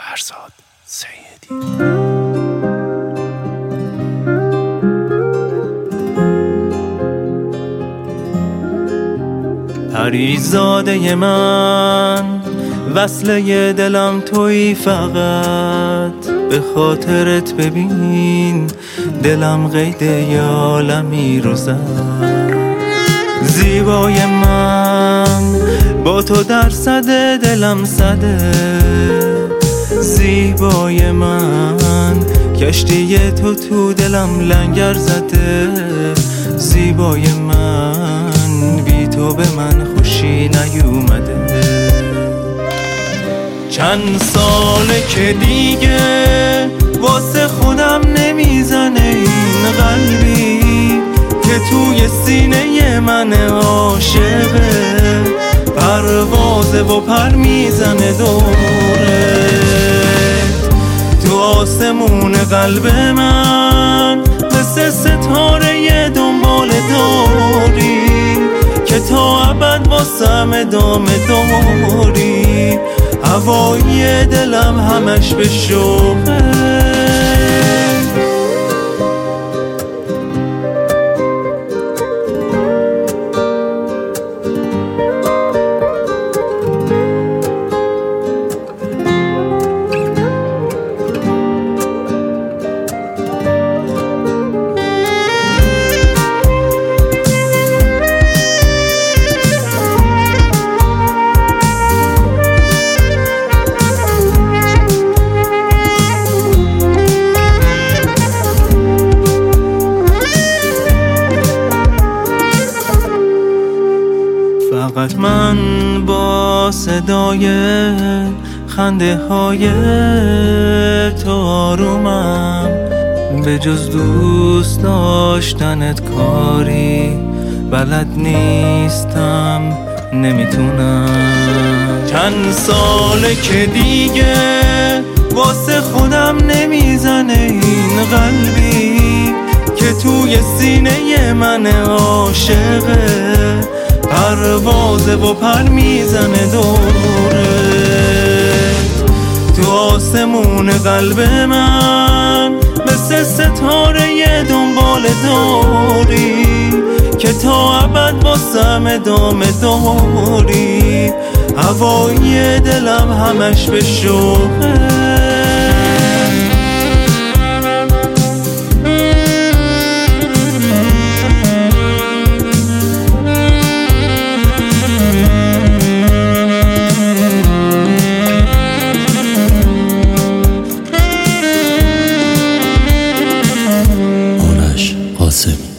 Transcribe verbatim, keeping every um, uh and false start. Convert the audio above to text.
فرزاد سیدی. پریزاده من، وصله دلم تویی فقط، به خاطرت ببین دلم قید یه عالمی رو زد. زیبای من، با تو در صده دلم صده. زیبای من، کشتی تو تو دلم لنگر زده. زیبای من، بی تو به من خوشی نیومده. چند ساله که دیگه واسه خودم نمیزنه این قلبی که توی سینه من عاشقه. پروازه و پر میزنه دوره تو آسمون قلب من، مثل ستاره دنبال داری که تا ابد واسم ادامه داری. هوای دلم همش به شوقه. فقط من با صدای خنده های تو آرومم، به جز دوست داشتنت کاری بلد نیستم، نمیتونم. چند ساله که دیگه واسه خودم نمیزنه این قلبی که توی سینه من عاشقه. پروازه و پر میزنه دوره تو آسمون قلب من، مثل ستاره دنبال داری که تا ابد واسم ادامه داری. هوای دلم همش به شوقه. قاسم